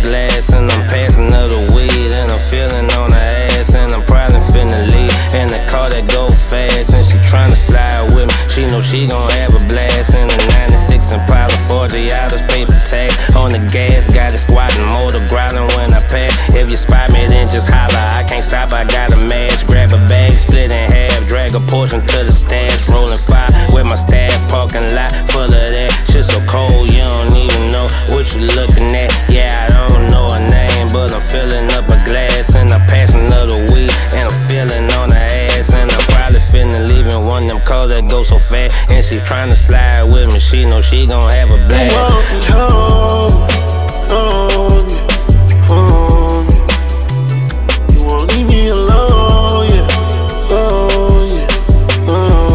glass and I'm passing her the weed, and I'm feeling on her ass, and I'm probably finna leave in the car that go fast, and she tryna slide with me. She know she gon' have a blast in the 96 Impala 40 hours paper tag on the gas, got it squatting, motor growling when I pass. If you spot me, then just holler. I can't stop, I got a match. Grab a bag, split in half, drag a portion to the stash, rolling fire with my staff, parking lot full of that shit so cold you don't even know what you looking at. Yeah, I don't know her name, but I'm filling up a glass and I'm passing her the weed, and I'm feeling on her ass, and I'm probably finna leave in one of them cars that go so fast, and she tryna slide with me. She know she gon' have a blast. You want me home, home, home. You won't leave me alone, yeah, oh yeah,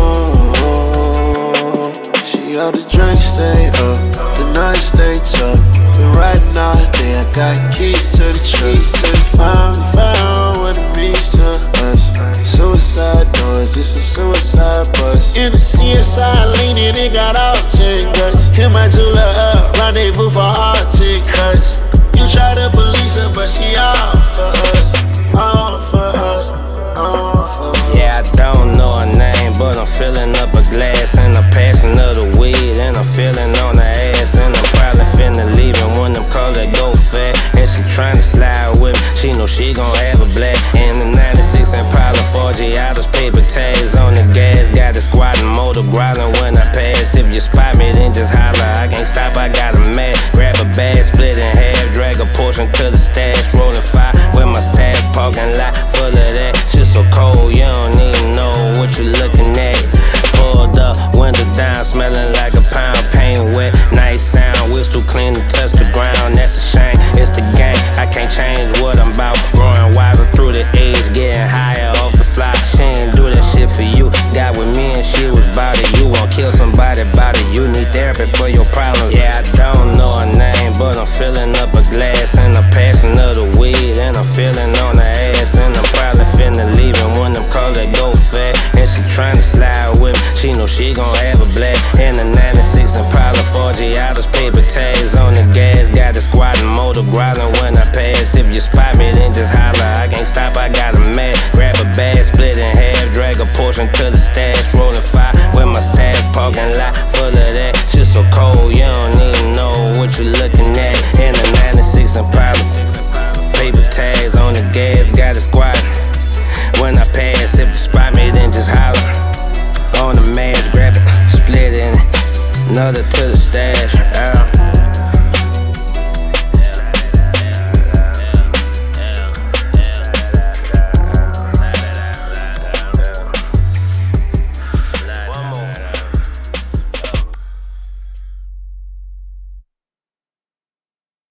oh. She out the drink, stay up, the night stay tough. Been riding all day, I got keys to the truck. Found what it means to us. Suicide doors, it's a suicide bus. In the CSI leaning, it got all 10 guts. Hit my jeweler up, rendezvous for all 10 cuts. You try to police her, but she all for us. All for her, all for her. Yeah, I don't know her name, but I'm filling up a glass, and I'm passing her the weed, and I'm feeling on her ass, and I'm probably finna leave in one of them cars that go fast, and she tryna slide with me. She know she gon' have a black in the 96 Impala 40 hours paper tags on the gas, got it squatting, motor growling when I pass. If you spot me, then just holler. I can't stop, I got a match. Grab a bag, split in half, drag a portion to the stash, rolling fire with my staff, parking lot full of that shit so cold you don't even know what you looking at. Pulled up, window down, smelling like a pound, paint wet, nice sound, whistle clean and touch the ground. That's a shame, it's the game, I can't change what I'm about. Growing wiser through the age, getting higher off the fly. She ain't do that shit for you, got with me and she was bout it. You won't kill somebody about it, you need therapy for your problems. Yeah, I don't know her name, but I'm filling up a glass, and I'm passing her the weed, and I'm feeling on her ass, and I'm probably finna leave in one of them cars that go fast, and she tryna slide with me. She know she gon' have a black in the 96 Impala 40 hours paper tags on the gas, got it squatting, motor growling